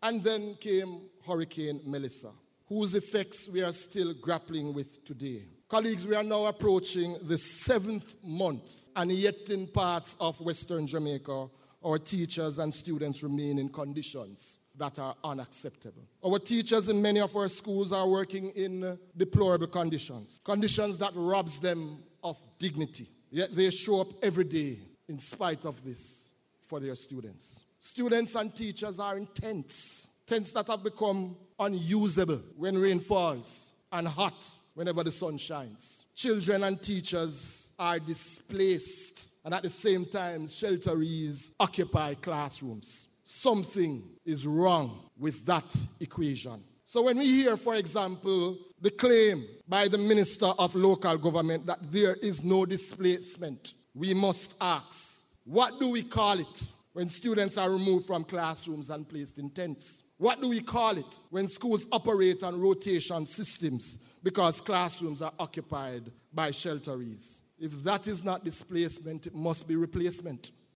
And then came Hurricane Melissa, whose effects we are still grappling with today. Colleagues, we are now approaching the 7th month, and yet in parts of Western Jamaica, our teachers and students remain in conditions that are unacceptable. Our teachers in many of our schools are working in deplorable conditions, conditions that robs them of dignity. Yet they show up every day in spite of this for their students. Students and teachers are in tents that have become unusable when rain falls and hot whenever the sun shines. Children and teachers are displaced, and at the same time, shelterees occupy classrooms. Something is wrong with that equation. So when we hear, for example, the claim by the Minister of Local Government that there is no displacement, we must ask, what do we call it when students are removed from classrooms and placed in tents? What do we call it when schools operate on rotation systems because classrooms are occupied by shelterees? If that is not displacement, it must be replacement.